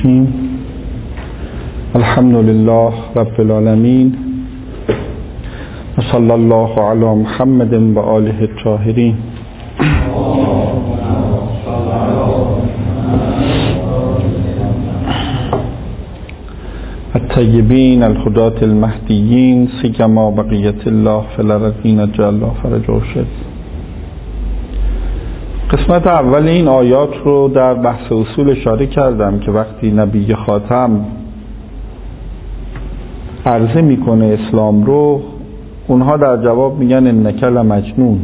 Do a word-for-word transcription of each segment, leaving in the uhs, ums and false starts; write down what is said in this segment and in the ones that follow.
الرحیم. الحمد لله رب العالمین و صلی الله علی محمد و آله الطاهرین. الطیبین الهداة المهدیین سیما بقیت الله فی الارضین جل الله فرجه شد. قسمت اول این آیات رو در بحث اصول اشاره کردم که وقتی نبی خاتم عرضه میکنه اسلام رو، اونها در جواب میگن انک لمجنون.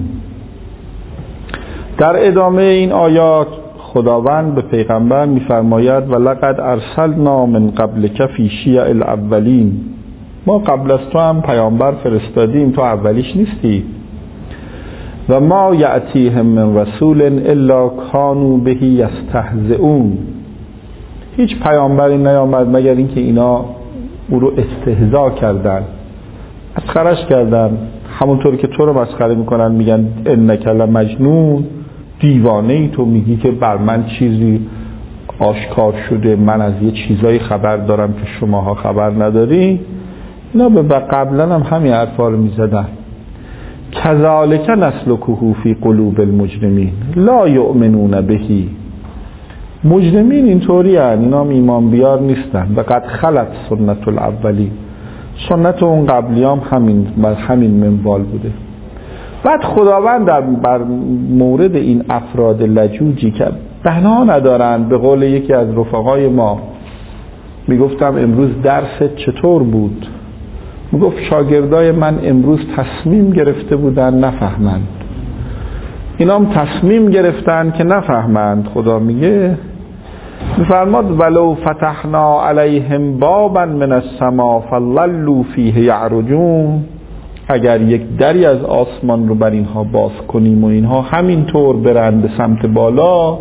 در ادامه این آیات خداوند به پیغمبر میفرماید ولقد ارسلنا من قبلک فی شیع الاولین، ما قبل از تو هم پیامبر فرستادیم، تو اولیش نیستی. و ما یأتیهم من رسول الا کانوا به یستهزئون، هیچ پیامبری نیامد مگر اینکه اینا او رو استهزا کردن، مسخرش کردن، همونطور که تو رو مسخره میکنن، میگن انک لمجنون، دیوانه ای تو، میگی که بر من چیزی آشکار شده، من از یه چیزایی خبر دارم که شماها خبر نداری. اینا به قبلا هم همین حرفا رو میزدن. کذالک نسلکه فی قلوب المجرمین لا یؤمنون بهی، مجرمین اینطوری هستند، اینا هم ایمان بیار نیستن. و قد خلت سنت الاولی، سنت اون قبلیام همین بر همین منوال بوده. بعد خداوند در بر مورد این افراد لجوجی که بنا ندارند، به قول یکی از رفقای ما میگفتم امروز درست چطور بود، میگفت شاگردای من امروز تصمیم گرفته بودن نفهمند، اینا هم تصمیم گرفتن که نفهمند. خدا میگه میفرماد ولو فتحنا علیهم بابا من السما فظلوا فیه یعرجون، اگر یک دری از آسمان رو بر اینها باز کنیم و اینها همینطور برند به سمت بالا،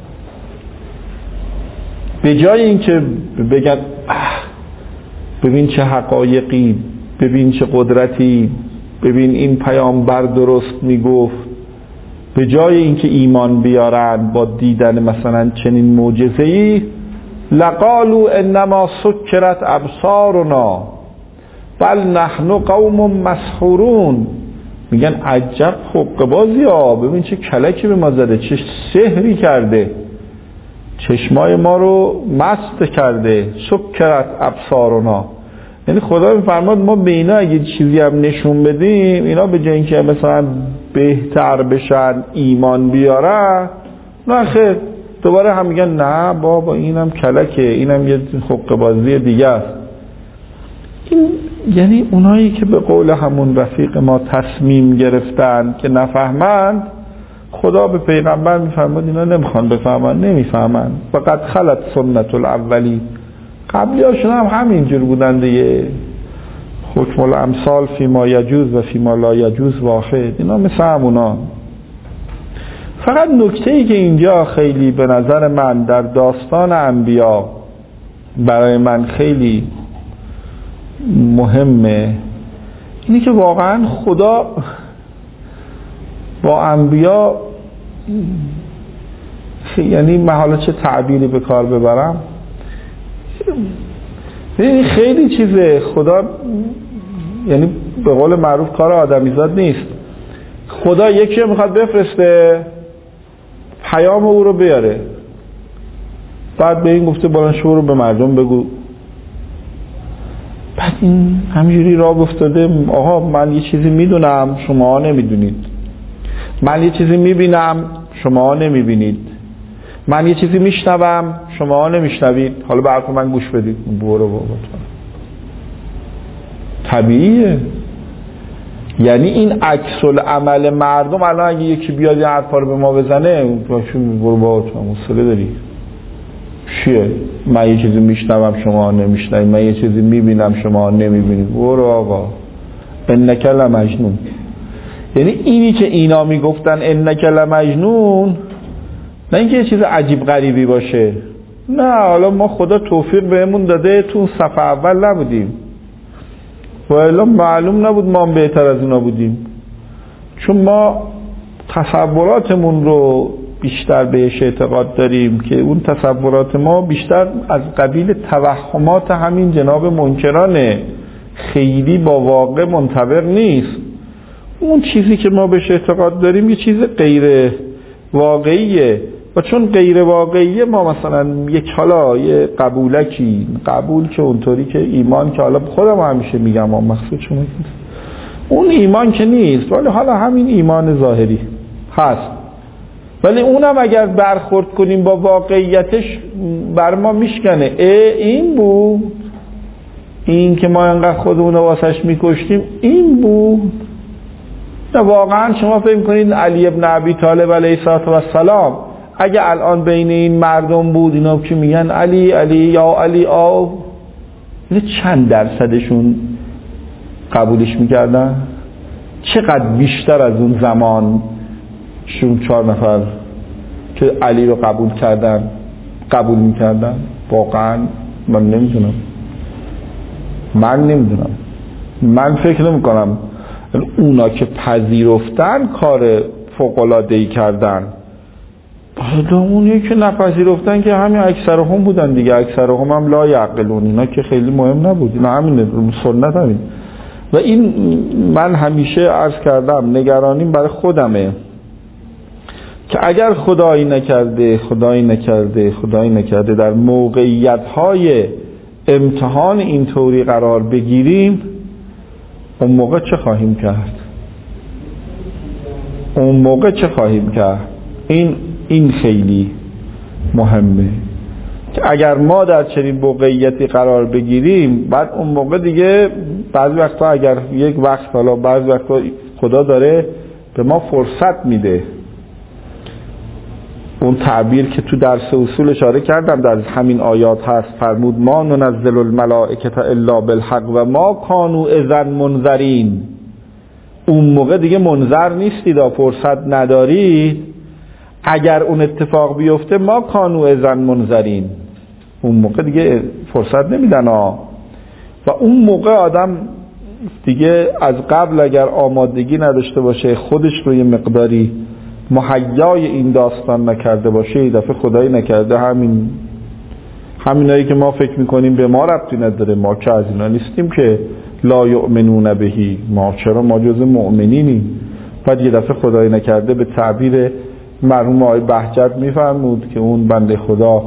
به جای اینکه بگن ببین چه حقایقی، ببین چه قدرتی، ببین این پیامبر درست میگفت، به جای اینکه ایمان بیارن با دیدن مثلا چنین معجزه‌ای، لقالوا انما سکرت ابصارنا بل نحن قوم مسحورون، میگن عجب حق بازی ها، ببین چه کلکی به ما زده، چه سحری کرده، چشمای ما رو مست کرده. سکرت ابصارنا، یعنی خدا میفرماد ما به اینا اگه چیزی هم نشون بدیم، اینا به جای اینکه مثلا بهتر بشن ایمان بیارن، نه خیر، دوباره هم میگن نه بابا اینم کلکه، اینم یه حق بازی دیگه است. این یعنی اونایی که به قول همون رفیق ما تصمیم گرفتن که نفهمند، خدا به پیغمبر میفرماد اینا نمیخوان بفهمن، نمیفهمن. فقط خلت سنت الاولی، قبلی هاشون هم همینجور بودن دیگه. حکم الامثال فی ما یجوز و فی ما لا یجوز واحد، اینا مثل همونا. فقط نکته ای که اینجا خیلی به نظر من در داستان انبیا برای من خیلی مهمه، اینی که واقعا خدا با انبیا، یعنی محاله چه تعبیری به کار ببرم، یعنی خیلی چیزه خدا، یعنی به قول معروف کار آدمیزاد نیست. خدا یکی رو میخواد بفرسته پیام او رو بیاره، بعد به این گفته بلند شو رو به مردم بگو، بعد این همینجوری راه افتاده، آقا من یه چیزی میدونم شما نمیدونید، من یه چیزی میبینم شما نمیبینید، من یه چیزی میشنوم شما نمیشنوید، حالا به حرف من گوش بدید. برو بابا تو طبیعیه. یعنی این عکس العمل مردم. الان اگه یکی بیاد این حرفا رو به ما بزنه، برو بابا تو مسئله داری چیه؟ من یه چیزی میشنوم شما نمیشنوید، من یه چیزی میبینم شما نمیبینید، برو آقا انک لمجنون. یعنی اینی که اینا میگفتن انک لمجنون، نه اینکه یه چیز عجیب غریبی باشه، نه، حالا ما خدا توفیق بهمون داده تو صف اول نبودیم و الا معلوم نبود ما هم بهتر از اونا بودیم، چون ما تصوراتمون رو بیشتر بهش اعتقاد داریم که اون تصورات ما بیشتر از قبیل توهمات همین جناب منکرانه، خیلی با واقع منطبق نیست. اون چیزی که ما بهش اعتقاد داریم یه چیز غیر واقعیه و چون غیر واقعیه ما مثلا یک حالا یه قبولکی قبول که اونطوری که ایمان که حالا خودم همیشه میگم ما مقصود شما اون ایمان که نیست، ولی حالا همین ایمان ظاهری هست، ولی اونم اگر برخورد کنیم با واقعیتش بر ما میشکنه. اه این بود، این که ما انقدر خودمون رو واسش میکشتیم این بود. نه واقعا شما فکر کنید علی ابن ابی طالب علیه السلام اگه الان بین این مردم بود اینا که میگن علی علی یا علی آو، چند درصدشون قبولش میکردن؟ چقدر بیشتر از اون زمان شون چهار نفر که علی رو قبول کردن قبول میکردن؟ واقعا من نمیدونم من نمیدونم من فکر نمی کنم اونا که پذیرفتن کار فوق‌العاده‌ای کردن. بعد اونی که نپذیرفتن که همین اکثرهم بودن دیگه، اکثرهم هم لا یعقلون، اینا که خیلی مهم نبود، اینا همینه، سنت همین. و این من همیشه عرض کردم نگرانیم برای خودمه که اگر خدایی نکرده خدایی نکرده خدایی نکرده در موقعیت‌های امتحان اینطوری قرار بگیریم، اون موقع چه خواهیم کرد؟ اون موقع چه خواهیم کرد؟ این این خیلی مهمه که اگر ما در چنین موقعیتی قرار بگیریم، بعد اون موقع دیگه بعضی وقتا اگر یک وقت حالا بعضی وقتا خدا داره به ما فرصت میده، اون تعبیر که تو درس اصول اشاره کردم در همین آیات هست، فرمود ما ننزل الملائکه الا بالحق و ما کانوا اذا منذرین. اون موقع دیگه منذر نیستید، فرصت ندارید. اگر اون اتفاق بیفته ما کانوا اذا منذرین، اون موقع دیگه فرصت نمیدن ها. و اون موقع آدم دیگه از قبل اگر آمادگی نداشته باشه، خودش رو یه مقداری مهیای این داستان نکرده باشه، یه دفعه خدایی نکرده همین همینایی که ما فکر میکنیم به ما ربطی نداره، ما که از اینا نیستیم که لا یؤمنون بهی، ما چرا ما جز مؤمنینیم. بعد یه دفعه خدایی نکرده به تعبیر مرحوم آقای بهجت میفرمود که اون بنده خدا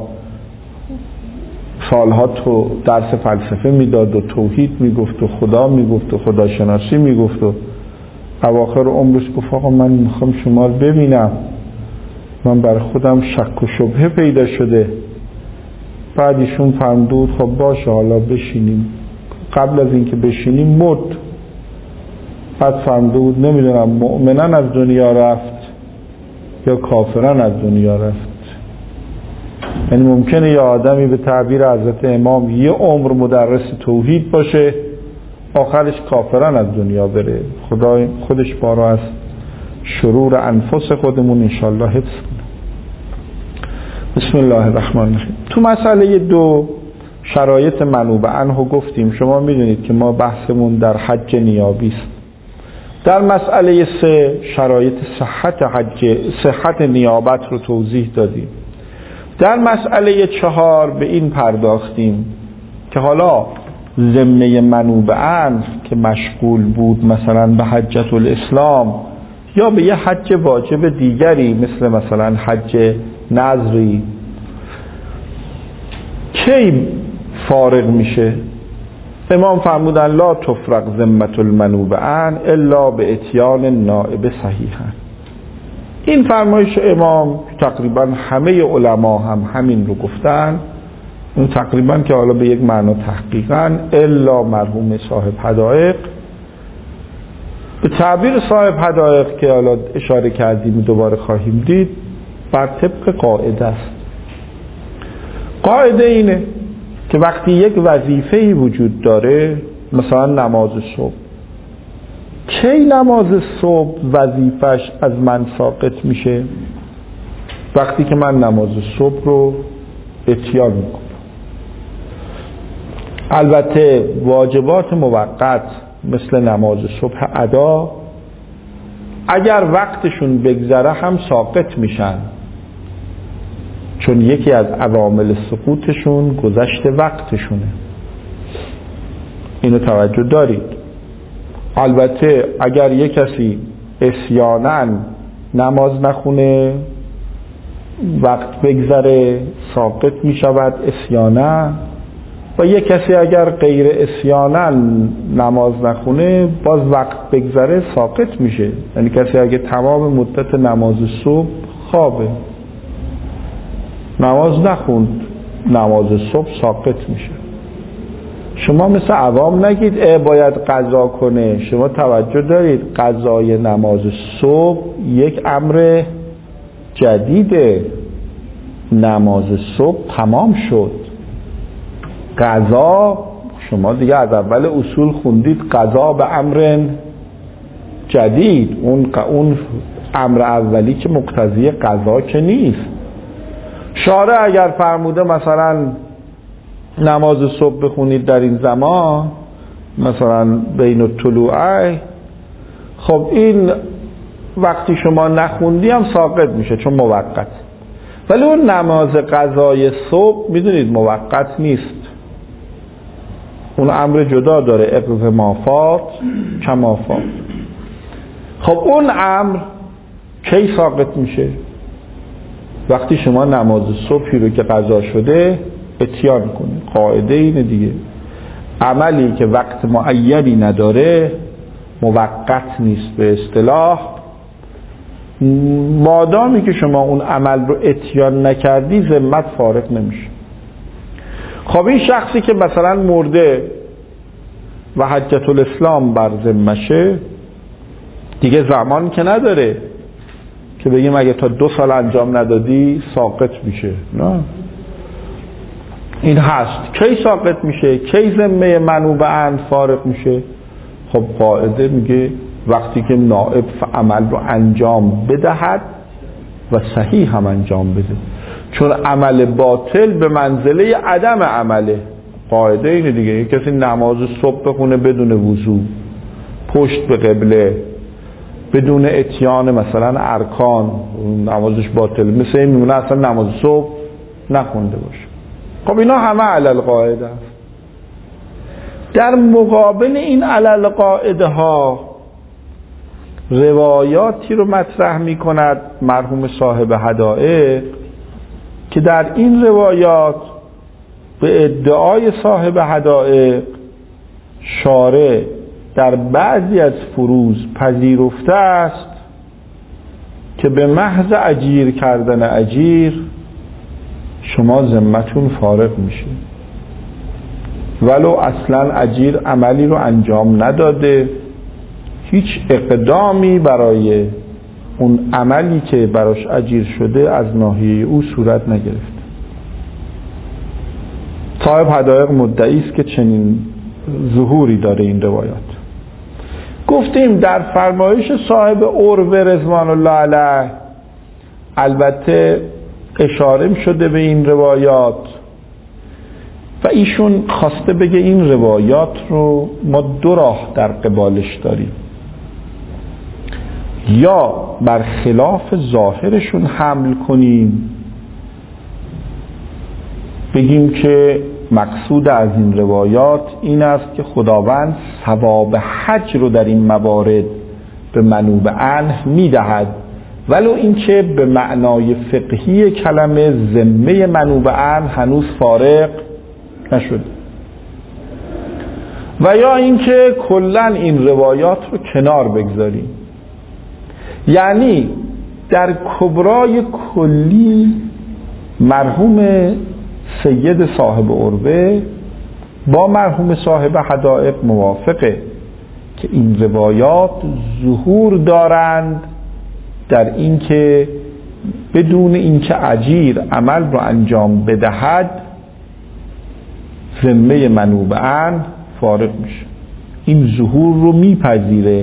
سالها تو درس فلسفه میداد و توحید میگفت و خدا میگفت و خداشناسی میگفت و اواخر عمرش گفت آقا من میخوام شما رو ببینم، من برای خودم شک و شبهه پیدا شده. بعد ایشون فرمود خب باشه حالا بشینیم. قبل از اینکه بشینیم مرد. بعد فرمود نمیدونم مؤمنان از دنیا رفت یا کافران از دنیا رفت. یعنی ممکنه یه آدمی به تعبیر حضرت امام یه عمر مدرس توحید باشه، آخرش کافران از دنیا بره. خدا خودش بارو از شرور انفس خودمون انشالله حفظ کنه. بسم الله الرحمن الرحیم. تو مسئله دو شرایط منوب عنه گفتیم، شما میدونید که ما بحثمون در حج نیابی است. در مسئله سه شرایط صحت حج صحت نیابت رو توضیح دادیم. در مسئله چهار به این پرداختیم که حالا ذمه منوب عنه که مشغول بود مثلا به حجة الاسلام یا به یه حج واجب دیگری مثل مثلا حج نذری، کی فارغ میشه؟ امام فرمودن لا تفرق ذمة المنوب عنه الا به اتیان نائب صحیحا. این فرمایش امام تقریبا همه علما هم همین رو گفتن، اون تقریبا که حالا به یک معنا تحقیقا الا مرحوم صاحب حدائق. به تعبیر صاحب حدائق که حالا اشاره کردیم دوباره خواهیم دید، بر طبق قاعده است. قاعده اینه که وقتی یک وظیفه‌ای وجود داره، مثلا نماز صبح، کی نماز صبح وظیفش از من ساقط میشه؟ وقتی که من نماز صبح رو اتیان میکنم. البته واجبات موقت مثل نماز صبح ادا اگر وقتشون بگذره هم ساقط میشن، چون یکی از عوامل سقوطشون گذشت وقتشونه. اینو توجه دارید. البته اگر یک کسی عصیاناً نماز نخونه، وقت بگذره ساقط می شود عصیاناً، و یک کسی اگر غیر عصیاناً نماز نخونه باز وقت بگذره ساقط میشه. یعنی کسی اگر تمام مدت نماز صبح خوابه، نماز نخوند، نماز صبح ساقط میشه. شما مثل عوام نگید اه باید قضا کنه. شما توجه دارید قضای نماز صبح یک امر جدیده. نماز صبح تمام شد. قضا شما دیگه از اول اصول خوندید قضا به امر جدید. اون اون امر اولی که مقتضی قضا که نیست. شارع اگر فرموده مثلا نماز صبح بخونید در این زمان، مثلا بین الطلوعین، خب این وقتی شما نخوندی هم ساقط میشه چون موقت. ولی اون نماز قضای صبح میدونید موقت نیست، اون امر جدا داره، اقض مافات کمافات. خب اون امر کی ساقط میشه؟ وقتی شما نماز صبحی رو که قضا شده اتیان کنید. قاعده اینه دیگه، عملی که وقت معینی نداره موقت نیست به اصطلاح. مادامی که شما اون عمل رو اتیان نکردی ذمت فارغ نمیشه. خب این شخصی که مثلا مرده و حجت الاسلام بر ذمشه دیگه زمان که نداره که بگیم اگه تا دو سال انجام ندادی ساقط میشه. نه، این هست. کی ساقط میشه؟ کی ذمه منوب عنه فارغ میشه؟ خب قاعده میگه وقتی که نائب عمل رو انجام بدهد و صحیح هم انجام بده، چون عمل باطل به منزله عدم عمله. قاعده اینه دیگه. یک کسی نماز صبح بخونه بدون وضو، پشت به قبله، بدون اتیان مثلا ارکان، نمازش باطل. مثل این میمونه اصلا نماز صبح نخونده باشه. خب اینا همه علل قاعده است. در مقابل این علل قاعده ها روایاتی رو مطرح می کند مرحوم صاحب حدائق که در این روایات به ادعای صاحب حدائق شارع در بعضی از فروض پذیرفته است که به محض اجیر کردن اجیر شما ذمتون فارغ میشه، ولو اصلا اجیر عملی رو انجام نداده، هیچ اقدامی برای اون عملی که براش اجیر شده از ناحیه او صورت نگرفته. صاحب حدائق مدعی است که چنین ظهوری داره این روایات. گفتیم در فرمایش صاحب عروه رضوان الله علیه البته اشاره شده به این روایات و ایشون خواسته بگه این روایات رو ما دو راه در قبالش داریم، یا بر خلاف ظاهرشون حمل کنیم، بگیم که مقصود از این روایات این است که خداوند ثواب حج رو در این موارد به منوب عنه میدهد، ولو اینکه به معنای فقهی کلمه ذمه منوب عنه هنوز فارغ نشد، و یا اینکه کلا این روایات رو کنار بگذاریم. یعنی در کبرای کلی مرحوم سید صاحب عروه با مرحوم صاحب حدائق موافقه که این روایات ظهور دارند در اینکه بدون اینکه اجیر عمل رو انجام بدهد ذمه منوب عنه فارغ میشه. این ظهور رو میپذیره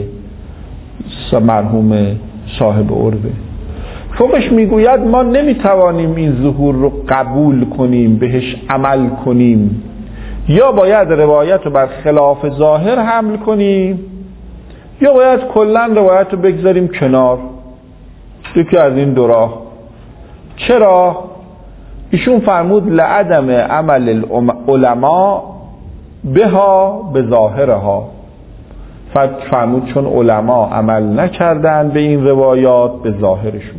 مرحوم صاحب عروه. فوقش میگوید ما نمیتوانیم این ظهور رو قبول کنیم، بهش عمل کنیم، یا باید روایت رو بر خلاف ظاهر حمل کنیم یا باید کلا روایت رو بگذاریم کنار. یکی از این دو راه. چرا؟ ایشون فرمود لعدم عمل العلماء بها به ظاهرها، فرمود چون علما عمل نکردن به این روایات به ظاهرشون.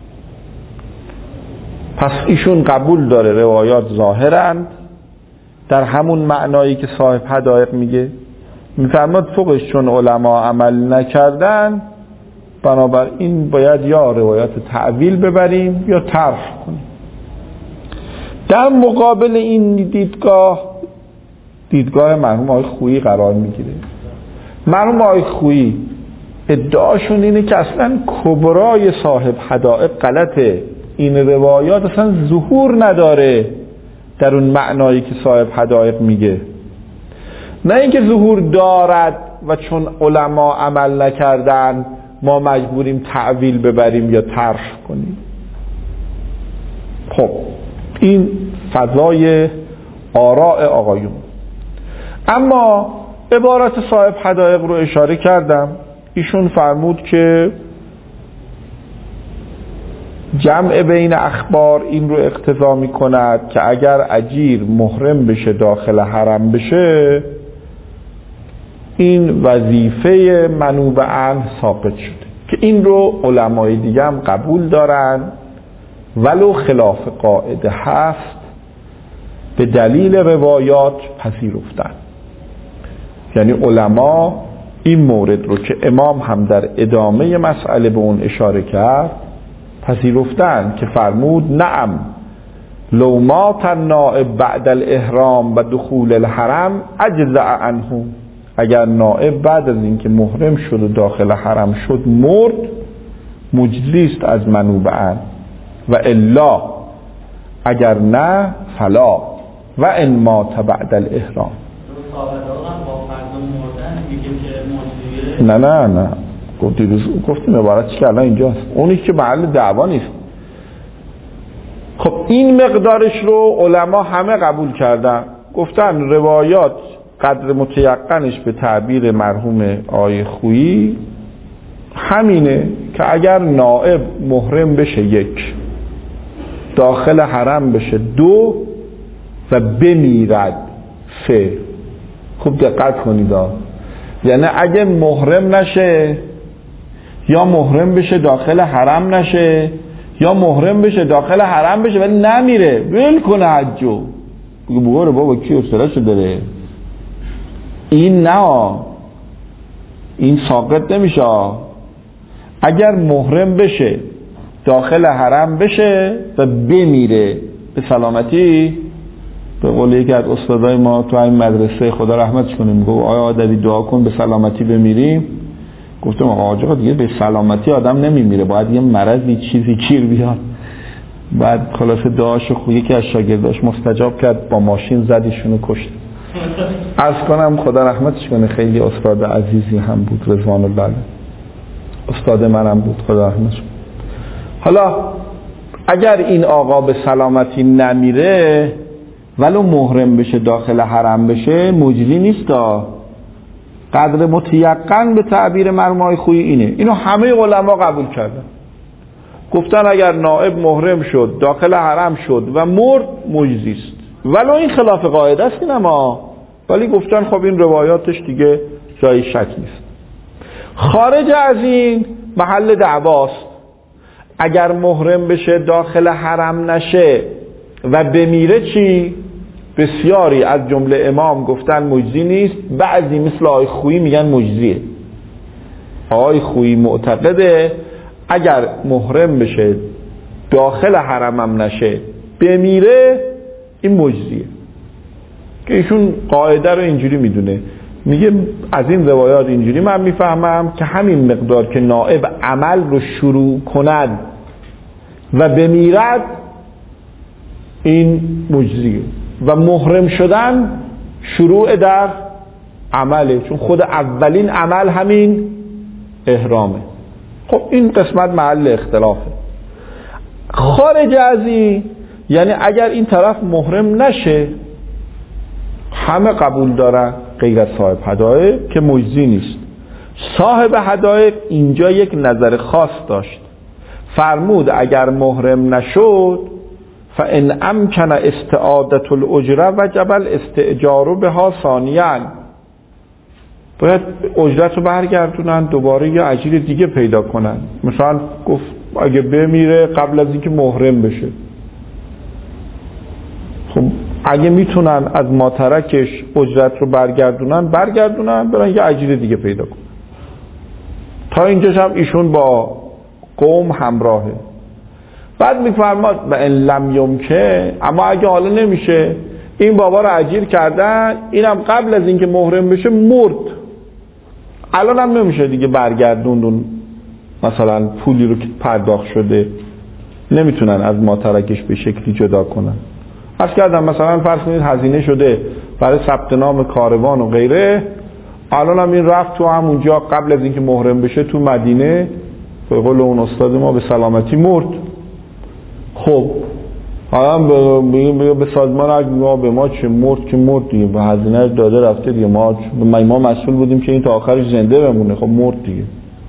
پس ایشون قبول داره روایات ظاهرند در همون معنایی که صاحب حدائق میگه. میفرماد فوقش چون علما عمل نکردن بنابراین باید یا روایات تعویل ببریم یا طرح کنیم. در مقابل این دیدگاه دیدگاه مرحوم آقای خویی قرار میگیره. مرحوم آقای خویی ادعاشون اینه که اصلا کبرای صاحب حدائق غلطه، این روایات اصلا ظهور نداره در اون معنایی که صاحب حدائق میگه، نه اینکه ظهور دارد و چون علما عمل نکردن ما مجبوریم تعویل ببریم یا طرح کنیم. خب این فضای آراء آقایون. اما عبارت صاحب حدائق رو اشاره کردم. ایشون فرمود که جمع بین اخبار این رو اقتضا می کند که اگر اجیر محرم بشه داخل حرم بشه این وظیفه منوب عنه ثابت شده، که این رو علمای دیگه هم قبول دارن ولو خلاف قاعده هست به دلیل روایات پذیرفتن. یعنی علما این مورد رو که امام هم در ادامه مسئله به اون اشاره کرد پذیرفتن که فرمود نعم لو مات النائب بعد الاحرام و دخول الحرم اجزع عنه، اگر نائب بعد از اینکه محرم شد و داخل حرم شد مرد مجزی است از منوب عنه، و الا اگر نه فلا و ان مات بعد الاحرام. نه نه نه گفتیم گفتیم عبارت چی که الان اینجاست، اونی که محل دعوا نیست. خب این مقدارش رو علما همه قبول کردن، گفتن روایات قدر متیقنش به تعبیر مرحوم آقای خویی همینه که اگر نائب محرم بشه یک، داخل حرم بشه دو، و بمیرد سه. خوب دقت کنید، یعنی اگه محرم نشه یا محرم بشه داخل حرم نشه یا محرم بشه داخل حرم بشه ولی نمیره ول کنه حجو، بگه بگوره بابا کی افتراشو داره، این نه، این ساقط نمیشه. اگر محرم بشه داخل حرم بشه و بمیره به سلامتی، به قول یکی از استادای ما تو این مدرسه خدا رحمتش کنه میگه آیا عادی دعا کن به سلامتی بمیریم. گفتم آقا دیگه به سلامتی آدم نمیمیره، باید یه مرضی چیزی گیر بیاد. بعد خلاص دعاشو خود یکی از شاگرداش مستجاب کرد، با ماشین زدیشونو کشت. عرض کنم خدا رحمتش کنه خیلی استاد عزیزی هم بود، رضوان الله استاد منم بود خدا رحمتش کنه. حالا اگر این آقا به سلامتی نمیره ولو محرم بشه داخل حرم بشه مجری نیست، قدر متیقن به تعبیر مرحوم آقای خویی اینه. اینو همه علما قبول کردن، گفتن اگر نائب محرم شد داخل حرم شد و مرد مجزی است، ولو این خلاف قاعده است اینما، ولی گفتن خب این روایاتش دیگه جای شک نیست. خارج از این محل دعواست. اگر محرم بشه داخل حرم نشه و بمیره چی؟ بسیاری از جمله امام گفتن مجزی نیست، بعضی مثل آقای خویی میگن مجزیه. آقای خویی معتقده اگر محرم بشه داخل حرمم نشه بمیره این مجزیه، که ایشون قاعده رو اینجوری میدونه، میگه از این روایات اینجوری من میفهمم که همین مقدار که نائب عمل رو شروع کند و بمیرد این مجزیه، و محرم شدن شروع در عمله، چون خود اولین عمل همین احرامه. خب این قسمت محل اختلافه. خارج از این یعنی اگر این طرف محرم نشه همه قبول دارن غیر از صاحب حدائق که مجزی نیست. صاحب حدائق اینجا یک نظر خاص داشت، فرمود اگر محرم نشد فان امکن استعاده الاجره وجب الاستئجار بها ثانیا، باید اجرت رو برگردونن دوباره یا اجیر دیگه پیدا کنن. مثلا گفت اگه بمیره قبل از اینکه محرم بشه، خب اگه میتونن از ماترکش اجرت رو برگردونن برگردونن، برن یه اجیر دیگه پیدا کنن. تا اینجاش هم ایشون با قوم همراهه. بعد میفرماد و ان لم یمکن، اما اگه حالا نمیشه، این بابا رو اجیر کردن، اینم قبل از اینکه محرم بشه مرد، الان هم نمیشه دیگه برگردوندون مثلا پولی رو که پرداخت شده نمیتونن از ماترکش به شکلی جدا کنن. عرض کردم مثلا فرض کنید هزینه شده برای ثبت نام کاروان و غیره، الان هم این رفت تو همونجا قبل از اینکه محرم بشه تو مدینه، به قول اون استاد ما به سلامتی مرد. خب الان به, به سازمان اگه ما به ما چه مرد که مرد دیگه، به هزینه داده رفته دیگه، ما ما مسئول بودیم که این تا آخرش زنده بمونه، خب مرد دیگه،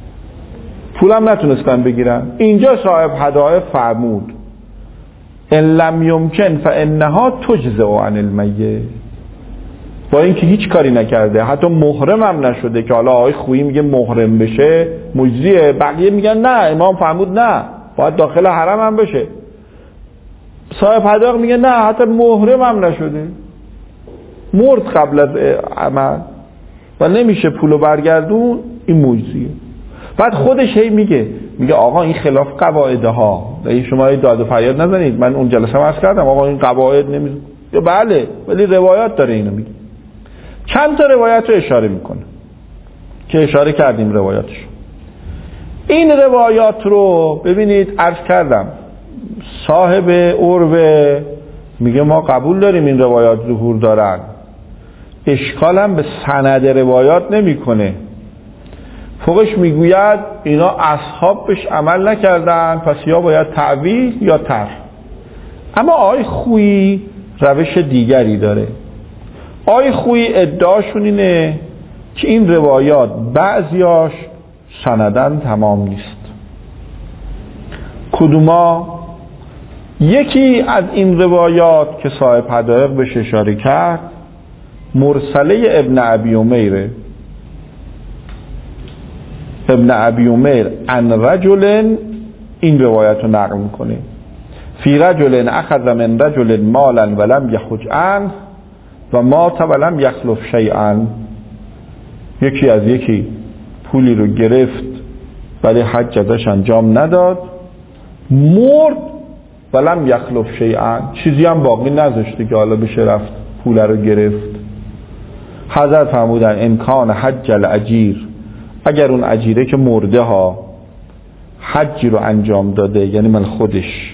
پولم نتونستن بگیرن. اینجا صاحب هدایق فرمود ان لم یمکن فانها تجزئ عن المیت، با اینکه هیچ کاری نکرده، حتی محرم هم نشده، که حالا آقای خویی میگه محرم بشه مجزیه، بقیه میگن نه، امام فرمود نه باید داخل حرم هم بشه. صاحب هدایق میگه نه، حتی محرم هم نشده، مرد قبل از عمل و نمیشه پولو برگردون، این مجزیه. بعد خودش هی میگه میگه آقا این خلاف قواعد ها، این شما داد و فریاد نزنید، من اون جلسه عرض کردم آقا این قواعد نمیز، بله ولی روایات داره اینو میگه. چند تا روایت رو اشاره میکنه که اشاره کردیم روایاتش. این روایات رو ببینید، عرض کردم صاحب عروه میگه ما قبول داریم این روایات ظهور دارن، اشکال هم به سند روایات نمیکنه، فوقش میگوید اینا اصحاب بهش عمل نکردن، پس یا باید تعویل یا طرح. اما آقای خویی روش دیگری داره. آقای خویی ادعاشون اینه که این روایات بعضیاش سندن تمام نیست. کدوما؟ یکی از این روایات که صاحب هدایق بهش اشاره کرد مرسله ابن ابی عمیره. ابن ابی عمیر عن رجل این روایت رو نقل میکنه، فی رجل اخذ من رجل مالا ولم یحج عنه و مات ولم یخلف شیئا، یکی از یکی پولی رو گرفت ولی حج ازش انجام نداد، مرد ولم یخلف شیئا، چیزی هم باقی نذاشته که حالا بشه رفت پول رو گرفت. حضرت فرمودن امکان حج الاجیر، اگر اون اجیره که مرده ها حجی رو انجام داده، یعنی من خودش،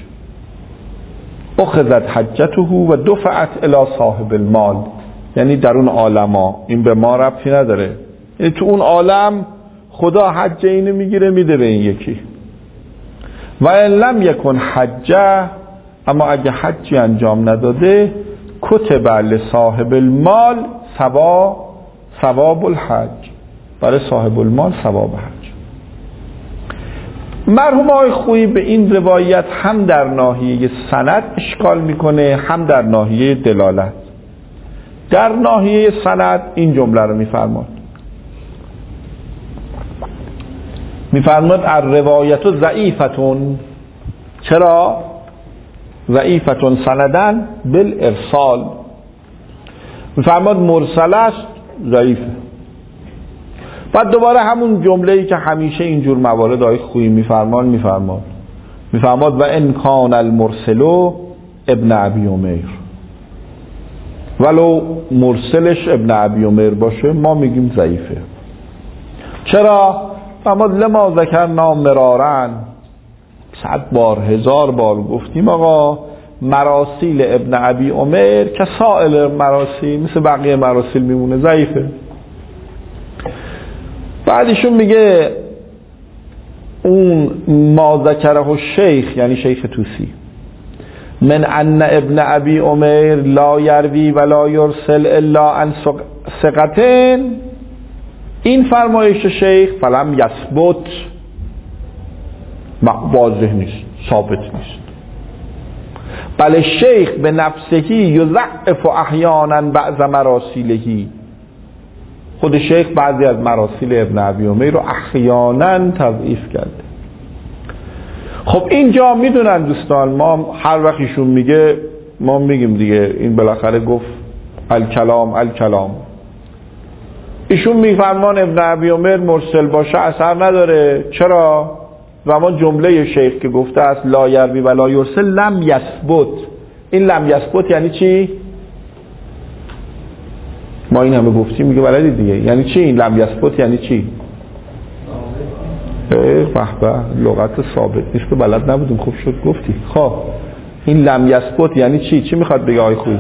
اخذت حجته و دفعت الی صاحب المال، یعنی در اون عالم ها، این به ما ربطی نداره، یعنی تو اون عالم خدا حج اینو میگیره میده به این یکی. و ان لم یکن حجه، اما اگه حجی انجام نداده، کتب لصاحب المال ثواب ثواب الحج، برای صاحب المال ثواب حج. مرحوم آقای خویی به این روایت هم در ناحیه سند اشکال میکنه، هم در ناحیه دلالت. در ناحیه سند این جمله رو میفرماد، میفرماد الروایت ضعیفتون. چرا؟ ضعیفتون سندن بالارسال، میفرماد مرسل است، ضعیفه. بعد دوباره همون جمله‌ای که همیشه اینجور موارد آقای خویی میفرمان میفرماد میفرماد و ان کان المرسل ابن ابی عمیر، ولو مرسلش ابن ابی عمیر باشه ما میگیم ضعیفه. چرا؟ فرماد لما ذکرنا مرارن، صد بار هزار بار گفتیم آقا مراسیل ابن ابی عمیر که سائل مراسیل، مثل بقیه مراسیل میمونه، ضعیفه. بعدشون میگه اون ما ذکره الشیخ، یعنی شیخ توسی، من ان ابن ابی عمیر لا یروی ولا یرسل الا عن ثقتین، این فرمایش شیخ فلم یثبت، واضح نیست، ثابت نیست. بل شیخ به نفسهی یضعف احیانا بعض مراسیلهی، خود شیخ بعضی از مراسیل ابن ابی عمیر رو احیانا تضعیف کرده. خب اینجا میدونن دوستان، ما هر وقت ایشون میگه ما میگیم دیگه این بالاخره گفت الکلام الکلام. ایشون میفرمان ابن ابی عمیر مرسل باشه اثر نداره. چرا؟ و ما جمله شیخ که گفته است لا یروی و لا یرسل لم یثبت. این لم یثبت یعنی چی؟ ما این همه گفتیم میگه بلدی دیگه. یعنی چی این لم یثبت یعنی چی؟ بحبه لغت ثابت نیست که بلد نبودیم. خوب شد گفتی. خب این لم یثبت یعنی چی؟ چی میخواد بگه آقای خویی؟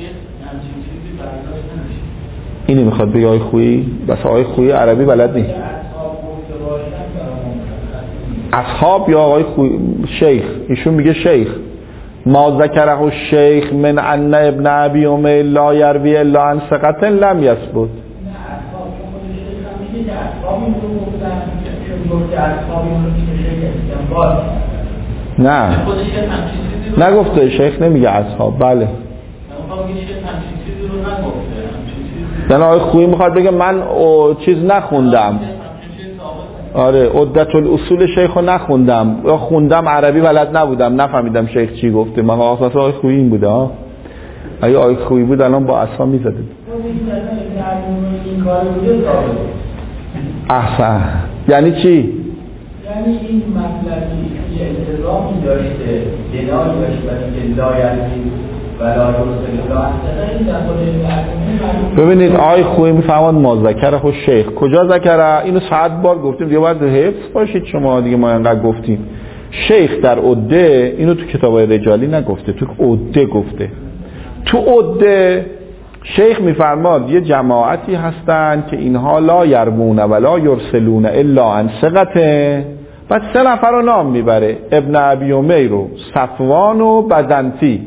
اینی میخواد بگه آقای خویی؟ بس آقای خویی عربی بلد نیست. اصحاب یا آقای خویی؟ شیخ. ایشون میگه شیخ ما ذکره الشیخ من ان ابن ابی عمیر لا یروی الا عن ثقة لم یثبت. نه نگفته شیخ، نمیگه اصحاب. بله یعنی آقای خویی میخواد بگه من چیز نخوندم. آره عدت الاصول شیخ رو نخوندم یا خوندم عربی بلد نبودم نفهمیدم شیخ چی گفته. من آقای آقای خویی این بوده ها. اگه آقای خویی بود الان با اصحاب میزده. احسن. یعنی چی؟ یعنی این مطلبی که التزامی داشته دلایی داشته که لایردی و لا ببینید آقای خویی میفهمند ما ذکره خود شیخ. کجا ذکره؟ اینو صد بار گفتیم دیگه، باید حفظ باشید شما دیگه. ما اینقدر گفتیم شیخ در عده، اینو تو کتابای رجالی نگفته، تو عده گفته. تو عده شیخ میفرماد یه جماعتی هستن که اینها لا یرمون و لا یرسلون الا عن ثقة. بعد سه نفر رو نام میبره، ابن ابی عمیر و صفوان و بزنتی.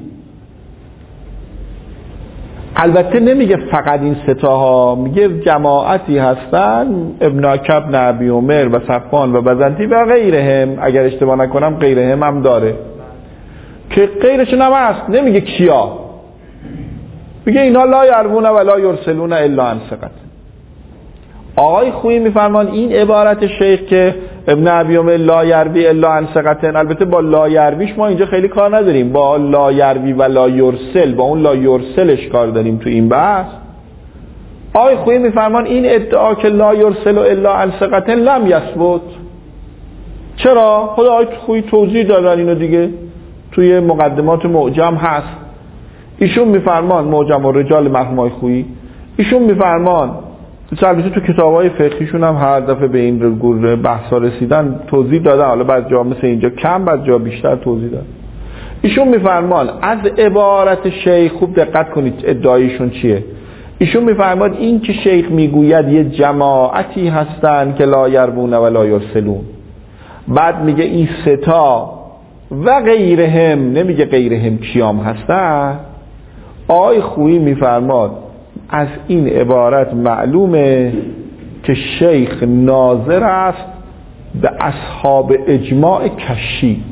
البته نمیگه فقط این ستاها، میگه جماعتی هستن ابن ابن ابی عمیر و صفوان و بزنتی و غیرهم. اگر اشتباه نکنم غیرهم هم داره که غیرشون هم هست، نمیگه کیا. میگه اینا لا یروون و لا یرسلون الا عن ثقة. آقای خویی میفرمان این عبارت شیخ که ابن ابی عمیر لا یروی الا عن ثقة، البته با لا یرویش ما اینجا خیلی کار نداریم، با لا یروی و لا یرسل، با اون لا یرسلش کار داریم تو این بحث. آقای خویی میفرمان این ادعا که لا یرسل الا عن ثقة لم یثبت. چرا؟ خود آقای خویی توضیح دادن اینو دیگه، توی مقدمات معجم هست. ایشون میفرمان معجم الرجال مرحوم آقای خویی، ایشون میفرمان البته تو کتاب‌های فقهیشون هم هر دفعه به این گروه بحثا رسیدن توضیح دادن، حالا بعضی جا مثل اینجا کم بعضی جا بیشتر توضیح دادن. ایشون میفرمان از عبارت شیخ خوب دقت کنید ادعایشون چیه. ایشون میفرماد این که شیخ میگوید یه جماعتی هستن که لا یروون و لا یرسلون، بعد میگه این ستا و غیرهم، نمیگه غیرهم کیام هستن. آقای خویی میفرماد از این عبارت معلومه که شیخ ناظر است به اصحاب اجماع کشی.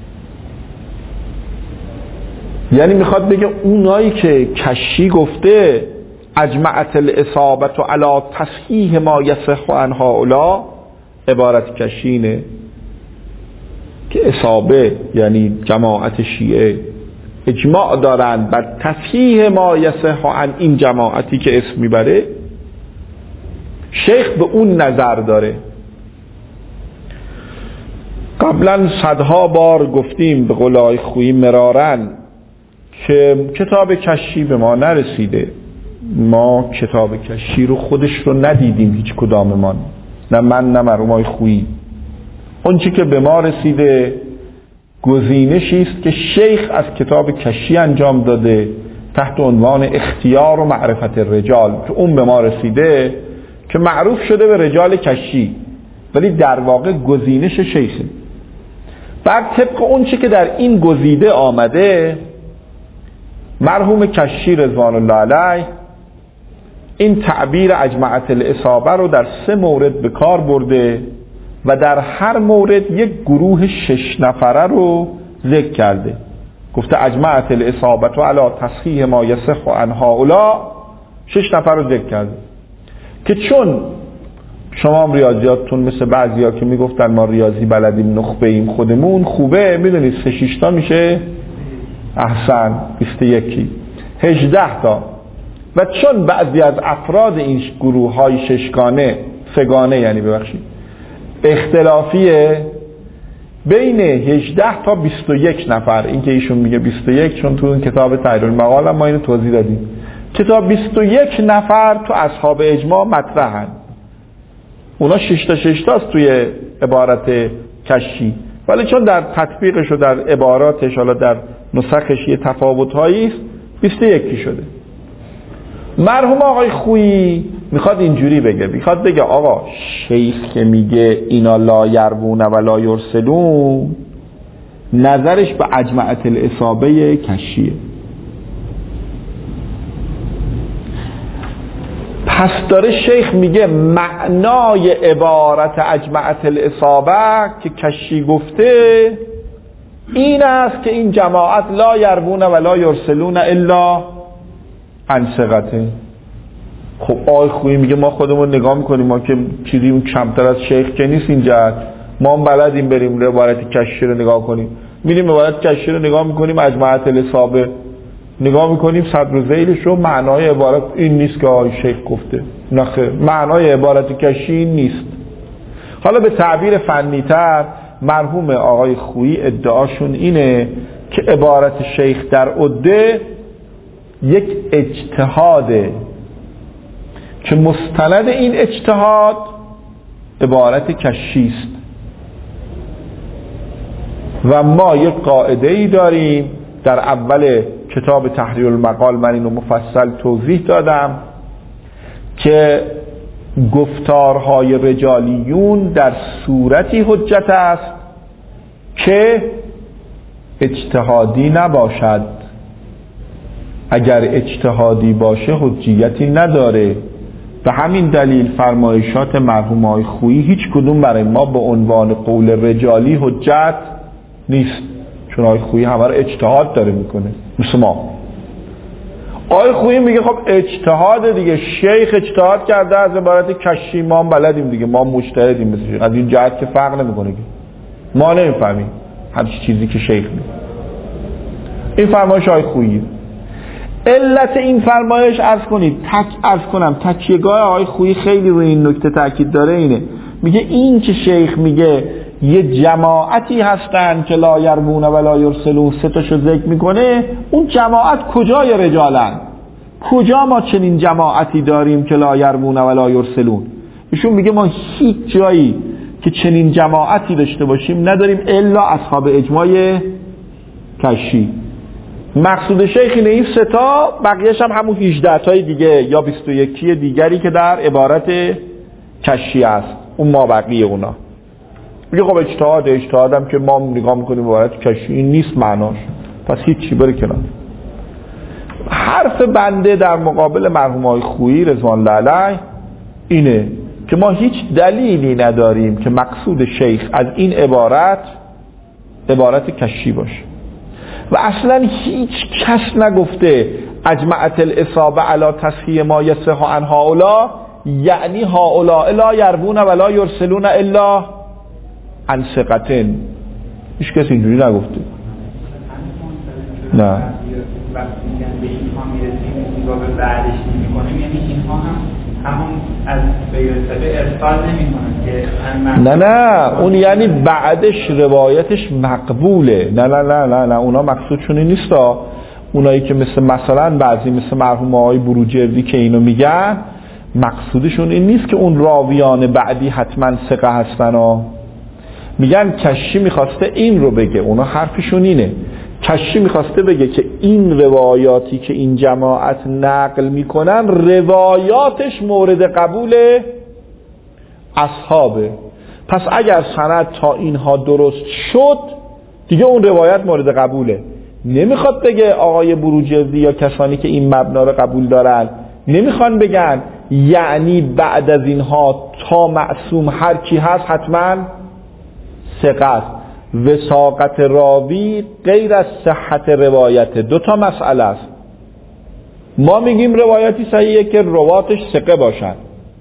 یعنی میخواد بگه اونایی که کشی گفته اجمعت الاصابت علی تصحیح ما یصح عن هؤلاء، عبارت کشینه که اصابه یعنی جماعت شیعه اجماع دارند بر تصحیح ما یصح عن این جماعتی که اسم میبره. شیخ به اون نظر داره. قبلا صدها بار گفتیم به قول آقای خویی مرارن که کتاب کشی به ما نرسیده. ما کتاب کشی رو خودش رو ندیدیم هیچ کداممان، نه من نه مرحوم آقای خویی. اون چی که به ما رسیده گزینشی است که شیخ از کتاب کشی انجام داده تحت عنوان اختیار و معرفت الرجال، که اون به ما رسیده که معروف شده به رجال کشی، ولی در واقع گزینش شیخه. بعد طبق اون چی که در این گزیده آمده، مرحوم کشی رضوان الله علیه این تعبیر اجمعت الاصابه رو در سه مورد به کار برده و در هر مورد یک گروه شش نفره رو ذکر کرده. گفته اجمعت الاصابه علی تصحیح ما یصح عن هؤلاء، شش نفر رو ذکر کرده که چون شما هم ریاضیاتتون مثل بعضیا که میگفتن ما ریاضی بلدیم نخبه ایم خودمون خوبه، میدونید سه شش تا میشه احسن بیست و یک، هجده تا. و چون بعضی از افراد این گروه های ششگانه سگانه یعنی ببخشید اختلافیه، بین هجده تا بیست و یک نفر، این که ایشون میگه بیست و یک چون تو اون کتاب تحریر المقال ما اینو توضیح دادیم، کتاب بیست و یک نفر تو اصحاب اجماع مطرحن، اونا شش تا شش تاست توی عبارت کشی، ولی چون در تطبیقش و در عباراتش حالا در نسخش یه تفاوت‌هایی است بیست و یک شده. مرحوم آقای خویی میخواد اینجوری بگه، میخواد بگه آقا شیخ که میگه اینا لا یربون و لا یرسلون، نظرش به اجمعت الاصابه کشیه. پس داره شیخ میگه معنای عبارت اجمعت الاصابه که کشی گفته این است که این جماعت لا یربون و لا یرسلون الا عن ثقته. خب آقای خویی میگه ما خودمون نگاه میکنیم، ما که چیزی اون کمتر از شیخ که نیست اینجا، ما هم بلدیم بریم عبارت کشی رو نگاه کنیم، میریم عبارت کشی رو نگاه میکنیم اجمعت الاصابه نگاه میکنیم صدر و ذیلش رو، معنای عبارت این نیست که آقای شیخ گفته، نخیر معنای عبارت کشی این نیست. حالا به تعبیر فنی‌تر مرحوم آقای خویی ادعاشون اینه که عبارت شیخ در عده یک اجتهاده که مستند این اجتهاد عبارت کشی است و ما یک قاعده ای داریم در اول کتاب تحریر المقال من اینو مفصل توضیح دادم که گفتارهای رجالیون در صورتی حجت است که اجتهادی نباشد، اگر اجتهادی باشه حجیتی نداره. به همین دلیل فرمایشات مرحوم آقای خویی هیچ کدوم برای ما به عنوان قول رجالی حجت نیست، چون آقای خویی همه رو اجتهاد داره میکنه مثل ما. آقای خویی میگه خب اجتهاد دیگه، شیخ اجتهاد کرده از عبارت کشی، ما هم بلدیم دیگه، ما مجتهدیم مثل شیخ، از این جهت که فرق نمیکنه که ما نمیفهمیم هر چیزی که شیخ میگه. این فرمایش آقای خویی. علت این فرمایش عرض کنید تک عرض کنم تکیهگاه آقای خویی خیلی روی این نکته تاکید داره، اینه میگه این که شیخ میگه یه جماعتی هستن که لا یربون و لا یرسلون سه تاشو ذکر میکنه، اون جماعت کجای رجالن؟ کجا ما چنین جماعتی داریم که لا یربون و لا یرسلون؟ ایشون میگه ما هیچ جایی که چنین جماعتی داشته باشیم نداریم الا اصحاب اجماع کشی. مقصود شیخ اینه این سه تا، بقیه‌اش هم همون هجده تای دیگه یا بیست و یک دیگری که در عبارت کشی است، اون ما بقیه اونا. میگه خب اجتهاد اجتهادم که ما نگاه میکنیم عبارت کشی این نیست معناش، پس هیچی بره کنار. حرف بنده در مقابل مرحوم آقای خویی رضوان الله علیه اینه که ما هیچ دلیلی نداریم که مقصود شیخ از این عبارت عبارت کشی باشه و اصلا هیچ کس نگفته اجمعت الاصابه علی تصحیح ما یصح عن هؤلاء یعنی هؤلاء لا یربون و لا یرسلون الا عن ثقة. هیچ کس اینجوری نگفته. نه وقتی میگن به اینها میرسیم نگاه به بعدش نمی‌کنیم، یعنی اینها هم همون از غیر ثقه ارسال نمی‌کنن که نه نه اون یعنی بعدش روایتش مقبوله. نه نه نه نه نه اونا مقصودشون این نیستا. اونایی که مثل مثلا بعضی مثل مرحوم آقای بروجردی که اینو میگن مقصودشون این نیست که اون راویان بعدی حتما ثقه هستن ها. میگن کشی میخواسته این رو بگه، اونا حرفشون اینه، کشی میخواسته بگه که این روایاتی که این جماعت نقل میکنن روایاتش مورد قبول اصحابه، پس اگر سند تا اینها درست شد دیگه اون روایت مورد قبوله. نمیخواد بگه آقای بروجردی یا کسانی که این مبنا رو قبول دارن نمیخوان بگن یعنی بعد از اینها تا معصوم هر کی هست حتما ثقه است، وثاقت راوی غیر از صحت روایت دو تا مسئله است. ما میگیم روایتی صحیحه که رواتش ثقه باشن،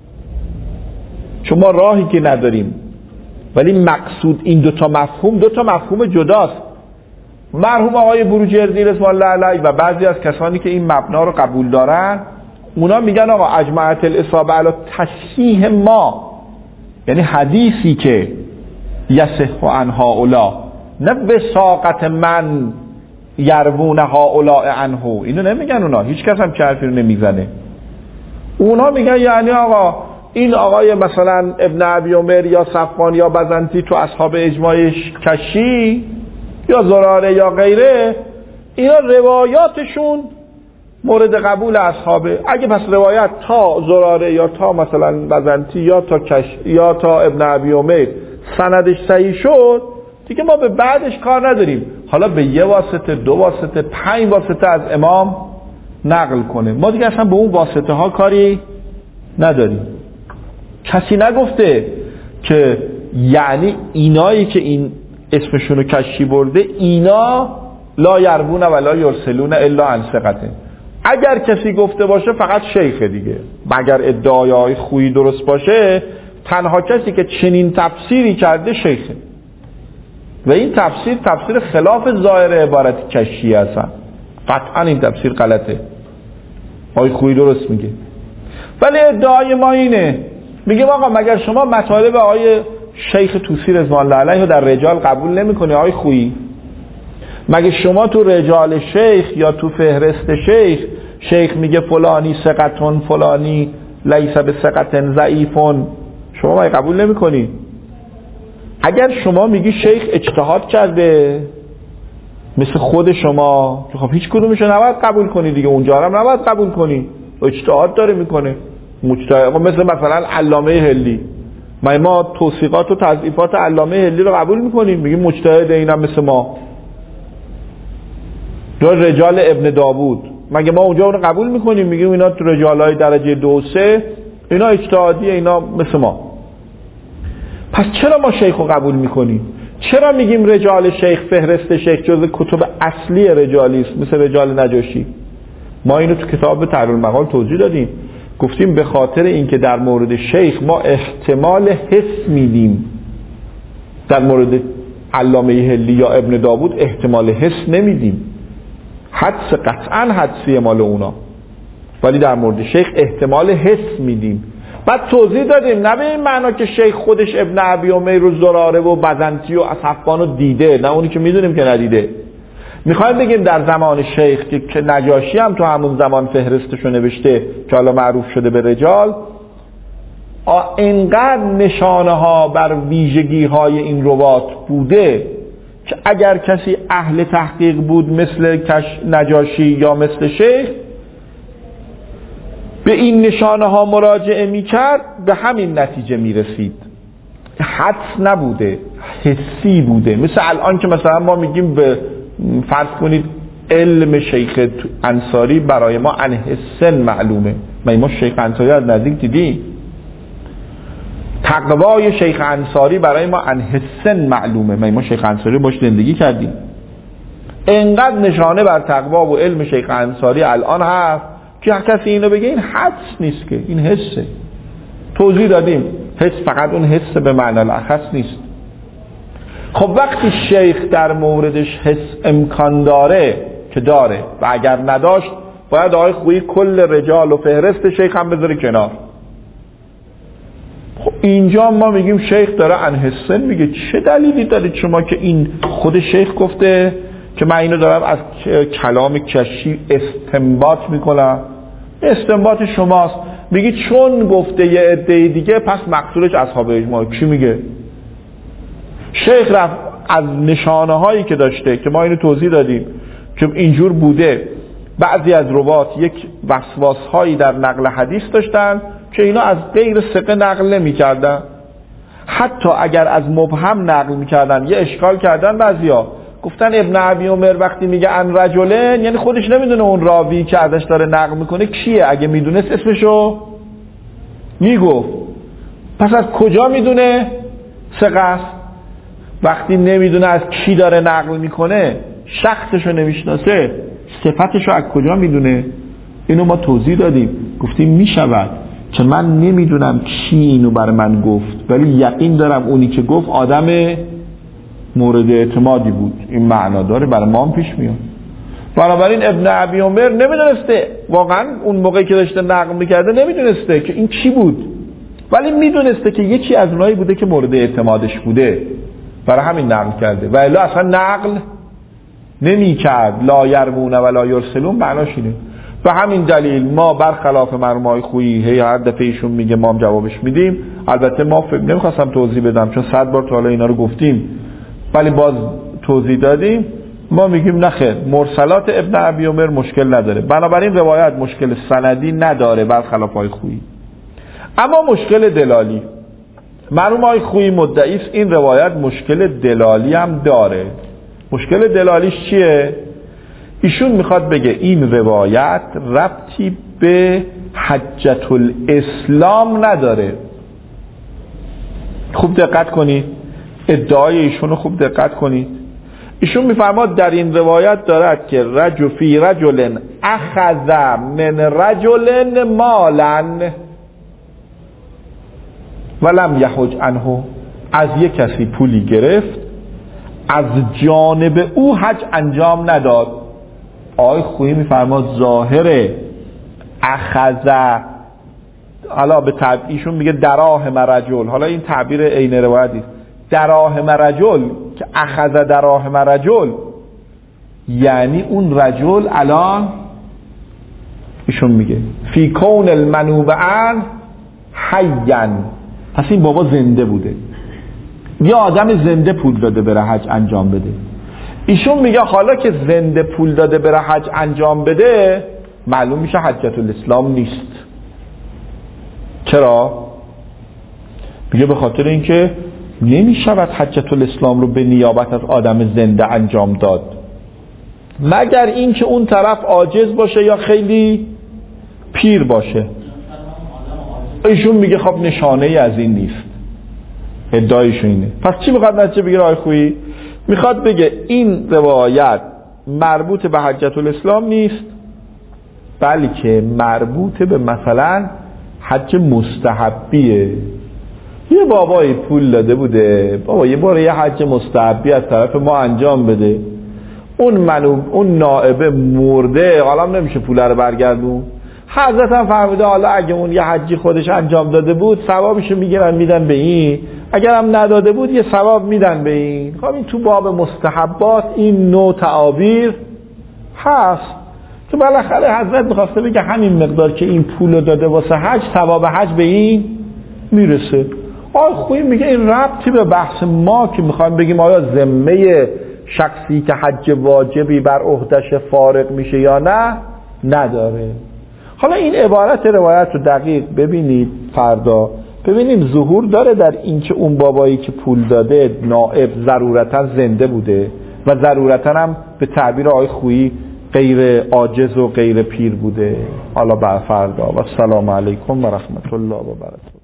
چون ما راهی که نداریم، ولی مقصود این دو تا مفهوم دو تا مفهوم جداست. مرحوم آقای بروجردی رضوان الله علیه و بعضی از کسانی که این مبنا رو قبول دارن، اونا میگن آقا اجمعت الاصابه علی تصحیح ما، یعنی حدیثی که یصح عنها اولا، نه وثاقت من یروون هؤلاء عنه. اینو نمیگن اونا، هیچ کس هم چرفی رو نمیزنه. اونا میگن یعنی آقا این آقای مثلا ابن ابی عمر یا صفوان یا بزنتی تو اصحاب اجماع کشی یا زراره یا غیره، اینا روایاتشون مورد قبول اصحابه. اگه پس روایت تا زراره یا تا مثلا بزنتی یا تا کش یا تا ابن ابی عمر سندش صحیح شد، دیگه ما به بعدش کار نداریم. حالا به یه واسطه، دو واسطه، پنج واسطه از امام نقل کنه، ما دیگه اصلا به اون واسطه ها کاری نداریم. کسی نگفته که یعنی اینایی که این اسمشونو کشی برده اینا لا یربون ولا یرسلون الا عن ثقته. اگر کسی گفته باشه فقط شیخه دیگه، مگر ادعای خویی درست باشه، تنها کسی که چنین تفسیری کرده شیخه و این تفسیر تفسیر خلاف ظاهر عبارت کشی هستن. قطعا این تفسیر غلطه، آقای خویی درست میگه. ولی ادعای ما اینه، میگیم آقا مگر شما مطالب آقای شیخ طوسی رضوان الله علیه در رجال قبول نمیکنی آقای خویی؟ مگه شما تو رجال شیخ یا تو فهرست شیخ، شیخ میگه فلانی ثقتون فلانی لیس بثقة ضعیفون، شما مگه قبول نمیکنی؟ اگر شما میگی شیخ اجتهاد کرده مثل خود شما، خب هیچ کدومشو نباید قبول کنی دیگه، اونجا هم نباید قبول کنی، اجتهاد داره میکنه مجتهد. مثل مثلا علامه هلی، ما ما توصیقات و تضعیفات علامه هلی رو قبول میکنیم، میگیم مجتهد، اینم مثل ما. دو رجال ابن داوود، مگه ما اونجا رو قبول میکنیم، میگیم اینا تو رجالای درجه دو و سه، اینا اجتهادیه، اینا مثل ما. پس چرا ما شیخ رو قبول میکنیم؟ چرا میگیم رجال شیخ، فهرست شیخ جز کتب اصلی رجالی است مثل رجال نجاشی؟ ما اینو تو کتاب تحریر المقال توضیح دادیم، گفتیم به خاطر اینکه در مورد شیخ ما احتمال حس میدیم، در مورد علامه هلی یا ابن داوود احتمال حس نمیدیم، حدس قطعا حدسی مال اونا، ولی در مورد شیخ احتمال حس میدیم. بعد توضیح دادیم نه به این معنا که شیخ خودش ابن ابی عمر و زراره و بزنتی و صفوان رو دیده، نه اونی که میدونیم که ندیده. میخوایم بگیم در زمان شیخ که نجاشی هم تو همون زمان فهرستشو نوشته که حالا معروف شده به رجال، اینقدر نشانه ها بر ویژگی های این روات بوده که اگر کسی اهل تحقیق بود مثل نجاشی یا مثل شیخ، به این نشانه ها مراجعه میکرد، به همین نتیجه میرسید. حدس نبوده، حسی بوده. مثل الان که مثلا ما میگیم به فرض کنید علم شیخ انصاری برای ما عن حسن معلومه، ما شیخ انصاری از نزدیک دیدیم. تقوای شیخ انصاری برای ما عن حسن معلومه، ما شیخ انصاری باش زندگی کردیم. اینقدر نشانه بر تقوا و علم شیخ انصاری الان هست که کسی اینو بگه این حدس نیست، که این حسه. توضیح دادیم حس فقط اون حس به معنی الاخص نیست. خب وقتی شیخ در موردش حس امکان داره که داره و اگر نداشت باید آقای خویی کل رجال و فهرست شیخ هم بذاره کنار. خب اینجا ما میگیم شیخ داره عن حسن میگه. چه دلیلی دارید شما که این خود شیخ گفته که من اینو دارم از کلام کشی استنباط میکنم؟ استنباط شماست. میگی چون گفته یه عده دیگه پس مقصودش اصحاب اجماع. کی میگه؟ شیخ رفت از نشانه هایی که داشته که ما اینو توضیح دادیم که اینجور بوده، بعضی از روات یک وسواس هایی در نقل حدیث داشتن که اینا از غیر ثقه نقل نمی کردن، حتی اگر از مبهم نقل می کردن یه اشکال کردن. بعضیا گفتن ابن ابی عمر وقتی میگه ان رجلن یعنی خودش نمیدونه اون راوی که ازش داره نقل میکنه کیه، اگه میدونست اسمشو میگفت. پس از کجا میدونه ثقه است؟ وقتی نمیدونه از کی داره نقل میکنه، شخصشو نمیشناسه، صفتشو از کجا میدونه؟ اینو ما توضیح دادیم، گفتیم میشود که من نمیدونم کی اینو برای من گفت، ولی یقین دارم اونی که گفت آدم مورد اعتمادی بود. این معنا داره، برای ما هم پیش میاد. بنابراین ابن ابی عمر نمیدونسته، واقعا اون موقعی که داشته نقل میکرده نمیدونسته که این کی بود، ولی میدونسته که یکی از اونایی بوده که مورد اعتمادش بوده، برای همین نقل کرده. و الا اصلا نقل نمیکرد. لا یرمون و لا یرسلون معناش اینه. به همین دلیل ما برخلاف مرمای خویی هی هر دفعه ایشون میگه ما هم جوابش میدیم. البته ما فکر نمیخواستم توضیح بدم چون صد بار تا حالا اینا رو گفتیم، ولی باز توضیح دادیم. ما میگیم نخیر، مرسلات ابن ابی عمر مشکل نداره، بنابراین روایت مشکل سندی نداره برخلاف های خویی. اما مشکل دلالی، مرحوم های خویی مدعی است این روایت مشکل دلالی هم داره. مشکل دلالیش چیه؟ ایشون میخواد بگه این روایت ربطی به حجت الاسلام نداره. خوب دقت کنید، ادعای ایشونو خوب دقت کنید. ایشون میفرماد در این روایت دارد که رجل فی رجل اخذ من رجل مالا ولم یحج عنه، از یک کسی پولی گرفت، از جانب او حج انجام نداد. آقای خویی میفرماد ظاهر اخذ، حالا به تعبیرشون میگه دراهم رجل، حالا این تعبیر عین روایتی، دراهم رجل که اخذ دراهم رجل، یعنی اون رجل الان ایشون میگه فی کون المنوب عنه حیاً، پس این بابا زنده بوده، یه آدم زنده پول داده بره حج انجام بده. ایشون میگه حالا که زنده پول داده بره حج انجام بده، معلوم میشه حجت الاسلام نیست. چرا؟ میگه به خاطر اینکه نمیشود حجت الاسلام رو به نیابت از آدم زنده انجام داد، مگر اینکه اون طرف عاجز باشه یا خیلی پیر باشه. ایشون میگه خب نشانه ای از این نیست، ادعایشون اینه. پس چی میخواد نتیجه بگیره آقای خویی؟ میخواد بگه این روایت مربوط به حجت الاسلام نیست، بلکه مربوط به مثلا حج مستحبیه. یه بابایی پول داده بوده، بابا یه بار یه حج مستحبی از طرف ما انجام بده، اون منو اون نائبه مرده، حالا نمیشه پول رو برگردون. حضرت هم فهمیده حالا اگه اون یه حجی خودش انجام داده بود ثوابشو میگیرن میدن به این، اگر هم نداده بود یه ثواب میدن به این. خب این تو باب مستحبات این نوع تعابیر هست که بالاخره حضرت میخواسته بگه همین مقدار که این پولو داده واسه حج، ثواب حج به این میرسه. آقای خویی میگه این ربطی به بحث ما که میخوایم بگیم آیا ذمه شخصی که حج واجبی بر عهده‌اش فارغ میشه یا نه نداره. حالا این عبارت روایت رو دقیق ببینید فردا، ببینیم ظهور داره در این که اون بابایی که پول داده نائب ضرورتا زنده بوده و ضرورتا هم به تعبیر آقای خویی غیر عاجز و غیر پیر بوده. حالا بر فردا و السلام علیکم و رحمت الله و برکاته.